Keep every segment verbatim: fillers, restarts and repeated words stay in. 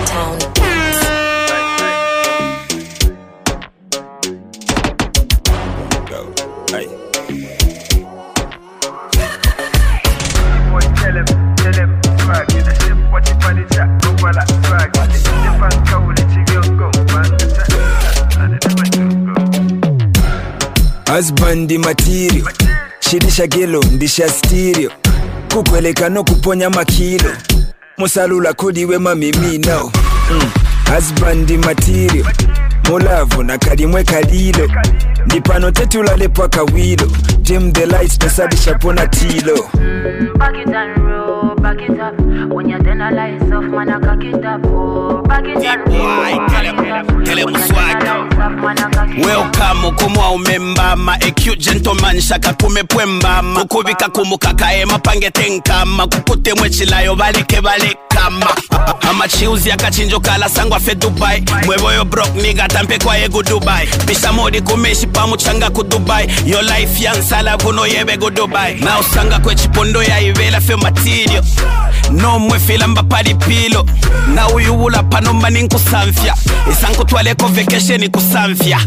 Town. Go. Hey. Boy, tell him, tell him, swag. Get the ship, watch it on the chat, go while I swag. The ship and go, let you go, man. The chat, and the never go. Husbandi material, shirisha gelo, ndisha stereo. Kukweleka no kuponya makilo, musalula kudi we mamimi now. mm. Husbandi material, molavu na kalimwe kalilo. Ndipano tetula lepwa kawilo, dim the lights tasadisha pona tilo. Back it and roll, back it up. When you're done a lights off, man, I cock it up. Oh, back it and roll, back it up. Tell him swag. Welcome kumwa umembama, a cute gentleman shaka kumepwembama. Kukubika kumukaka ema pange tenkama. Kukute mwechilayo balike balekama. Ama chiuzi ya kachinjo kala sangwa fe Dubai. Mwevo yo broke nigga tampe kwa ego Dubai. Bisha modi kumeshi pa muchanga ku Dubai. Your life yansala kuno yebe go Dubai. Na usanga kwe chipondo ya ivela fe material. No mwe fila mba pali pilo. Na uyuula panomba ninkusamfya. Isanku tuwaleko vacation kusamfya.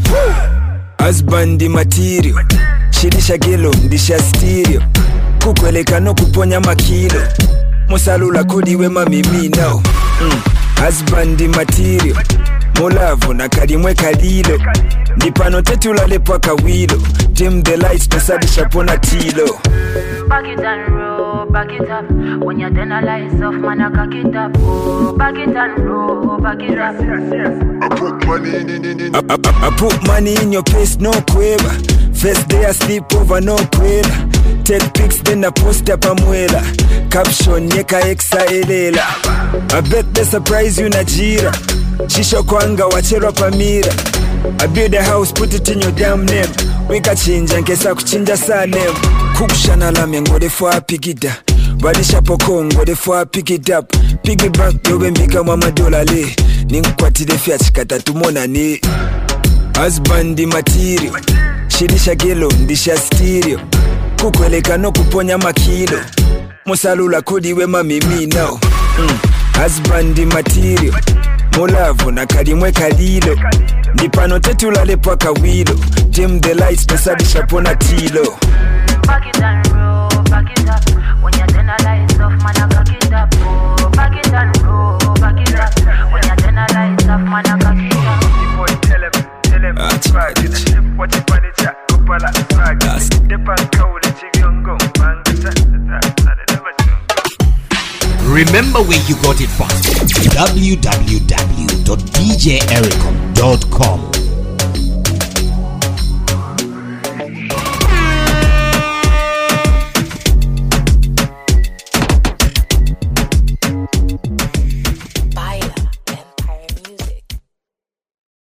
Husbandi material, shirisha gelo, ndisha stereo. Kukweleka no kuponya makilo, musalula kudi we mamimi now. mm. Husbandi material, molavu na kalimwe kalilo. Ndipano tetula lepwa kawilo, dim the lights tasadisha pona tilo. Back it and roll, back it up. When you're done a lights off, man, I cock it up. Oh, back it and roll, back it up. Yes, yes. I put money in, in, in, in. I, I, I put money in your place, no quiver. First day I sleep over, no quiver. Take pics, then I post up a muela. Caption, yeka exa elela. I bet they surprise you, Najira. Shisho kwanga, wachero pamira. I build a house, put it in your damn name. Wika chinja, nkesa kuchinja sa name. Kukushana lame, ngode fwa pick it up. Badisha poko, ngode fwa pick it up. Pick it back, yobe mbika mama dola le. Ninkwati de fia chikata tumona ni. Husbandi material, shirisha gelo, ndisha stereo. Kukweleka no kuponya makilo, musalula kudi we mamimi now. mm. Husbandi material, molavu na kalimwe kalilo. Ndipano tetula lepwa kawilo, dim the lights tasadisha pona tilo. Back it and roll, back it up. When you're done a lights off, man, I cock it up. Oh, back it and roll, back it up. When you're done a lights off, man, I cock it up. Boy, tell him, tell him, swag. Get the ship, watch it on the chat, go while I swag. The ship and go, let you go, man. The chat, and the never go. Remember where you got it from. w w w dot d j ericom dot com